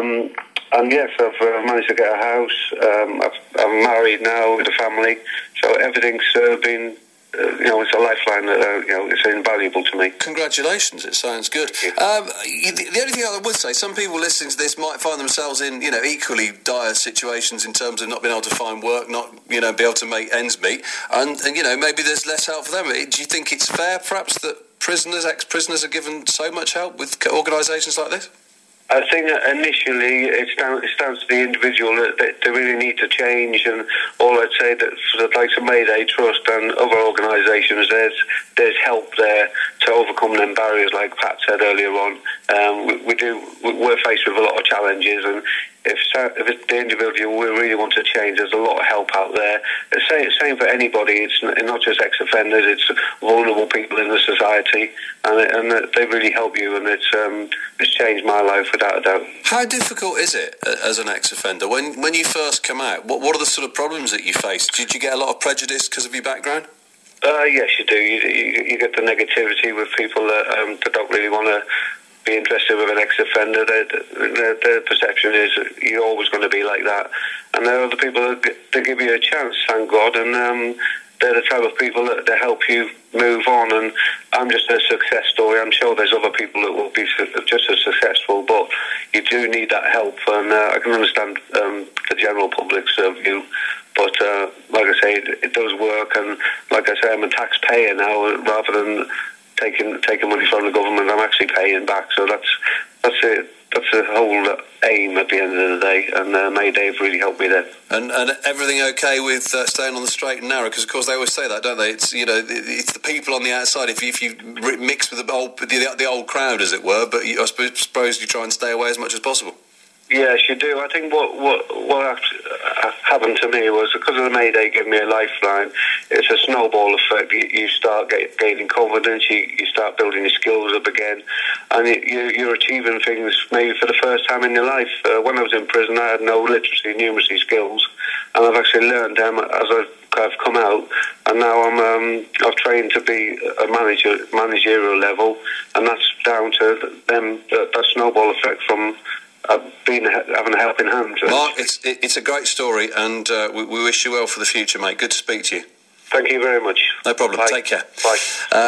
And yes, I've managed to get a house. I'm married now with a family, so everything's been. It's a lifeline that, it's invaluable to me. Congratulations, it sounds good. The only thing I would say, some people listening to this might find themselves in, equally dire situations in terms of not being able to find work, not, be able to make ends meet, and maybe there's less help for them. Do you think it's fair, perhaps, that ex-prisoners are given so much help with organisations like this? I think initially it's down to the individual that they really need to change, and all I'd say that for the likes of Mayday Trust and other organisations, there's help there to overcome them barriers, like Pat said earlier on. We're faced with a lot of challenges, and if it's the individual we really want to change, there's a lot of help out there. Same for anybody. It's not just ex-offenders, it's vulnerable people in the society, and they really help you, and it's changed my life without a doubt. How difficult is it as an ex-offender? When you first come out, what are the sort of problems that you face? Did you get a lot of prejudice because of your background? Yes, you do. You get the negativity with people that don't really want to be interested with an ex-offender. Their perception is you're always going to be like that. And there are other people that give you a chance, thank God, and they're the type of people that help you move on. And I'm just a success story. I'm sure there's other people that will be just as successful, but you do need that help. And I can understand the general public's view. But like I say, it does work. And like I say, I'm a taxpayer now rather than taking money from the government. I'm actually paying back, so that's it. That's the whole aim at the end of the day, and Mayday have really helped me there. And everything okay with staying on the straight and narrow? Because of course they always say that, don't they? It's it's the people on the outside. If you mix with the old crowd, as it were, but I suppose you try and stay away as much as possible. Yes, you do. I think what happened to me was because of the Mayday giving me a lifeline, it's a snowball effect. You start gaining confidence, you start building your skills up again, and you're achieving things maybe for the first time in your life. When I was in prison, I had no literacy, numeracy skills, and I've actually learned them as I've come out, and now I've trained to be a managerial level, and that's down to that snowball effect from having a helping hand. Mark, it's a great story, and we wish you well for the future, mate. Good to speak to you. Thank you very much. No problem. Bye. Take care. Bye.